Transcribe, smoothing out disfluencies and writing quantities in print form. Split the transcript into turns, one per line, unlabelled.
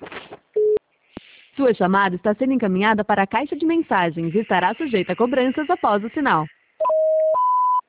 Sua chamada está sendo encaminhada para a caixa de mensagens e estará sujeita a cobranças após o sinal.